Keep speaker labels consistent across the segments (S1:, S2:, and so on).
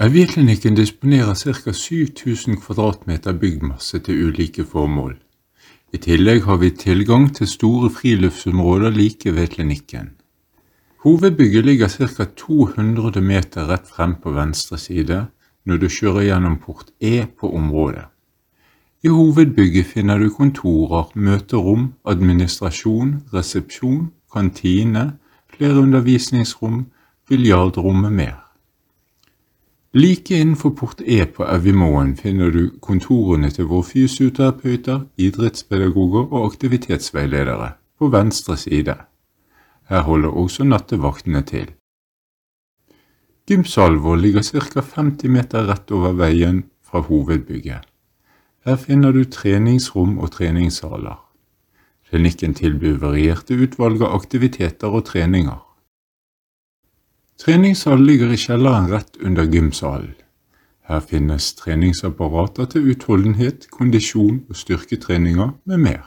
S1: Øyeklinikken disponerer ca. 7000 kvadratmeter byggmasse til ulike formål. I tillegg har vi tilgang til store friluftsområder like ved klinikken. Hovedbygget ligger ca. 200 meter rett frem på venstre side når du kjører gjennom port E på området. I hovedbygget finner du kontorer, møterom, administrasjon, resepsjon, kantine, flere undervisningsrom, biljardrom med mer. Like innenfor port E på Evjemoen finner du kontorene til våre fysioterapeuter, idrettspedagoger og aktivitetsveiledere på venstre side. Her holder også nattevaktene til. Gymsalen vår ligger ca. 50 meter rett over veien fra hovedbygget. Her finner du treningsrom og treningssaler. Klinikken tilbyr varierte utvalg av aktiviteter og treninger. Treningssalen ligger i kjelleren rett under gymsalen. Her finnes treningsapparater til utholdenhet, kondisjon og styrketreninger med mer.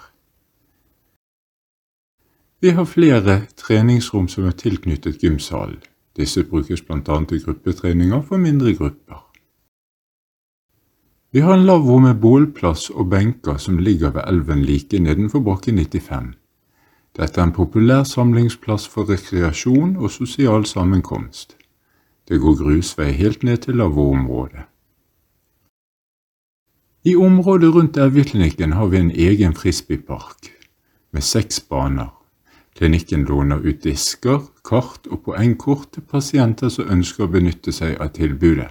S1: Vi har flere treningsrom som er tilknyttet gymsalen. Disse brukes blant annet til gruppetreninger for mindre grupper. Vi har en lavvo med bålplass og benker som ligger ved elven like nedenfor bakke 95. Dette er en populær samlingsplass for rekreasjon og sosial sammenkomst. Det går grusvei helt ned til lavvoområdet. I området rundt Evjeklinikken har vi en egen frisbeepark med 6 baner. Klinikken låner ut disker, kart og poengkort til pasienter som ønsker å benytte seg av tilbudet.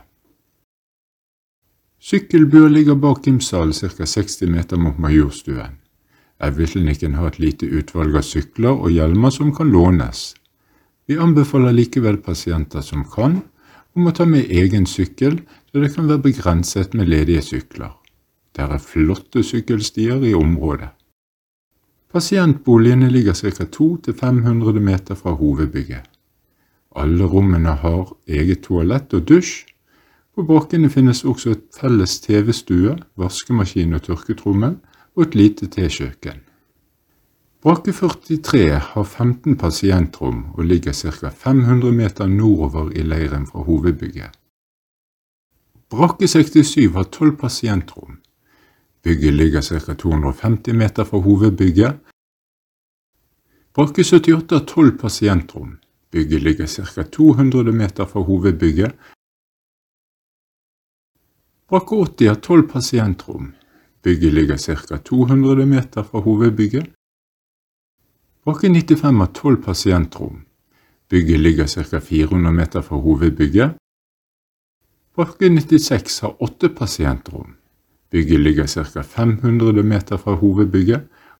S1: Sykkelbur ligger bak gymsalen ca. 60 meter mot Majorstuen. Evjeklinikken har et lite utvalg av sykler og hjelmer som kan lånes. Vi anbefaler likevel pasienter som kan, om å ta med egen sykkel, da det kan være begrenset med ledige sykler. Det er flotte sykkelstier i området. Pasientboligene ligger ca. 200–500 meter fra hovedbygget. Alle rommene har eget toalett og dusj. På bakkene finnes også et felles TV-stue, vaskemaskin og tørketrommel og et lite tekjøkken. Brakke 43 har 15 pasientrom og ligger ca. 500 meter nordover i leiren fra hovedbygget. Brakke 67 har 12 pasientrom. Bygget ligger ca. 250 meter fra hovedbygget. Brakke 78 har 12 pasientrom. Bygget ligger ca. 200 meter fra hovedbygget. Brakke 80 har 12 pasientrom. Bygget ligger ca. 200 meter fra hovedbygget. Brakke 95 har 12 pasientrom. Bygget ligger ca. 400 meter fra hovedbygget. Brakke 96 har 8 pasientrom. Bygget ligger ca. 500 meter fra hovedbygget.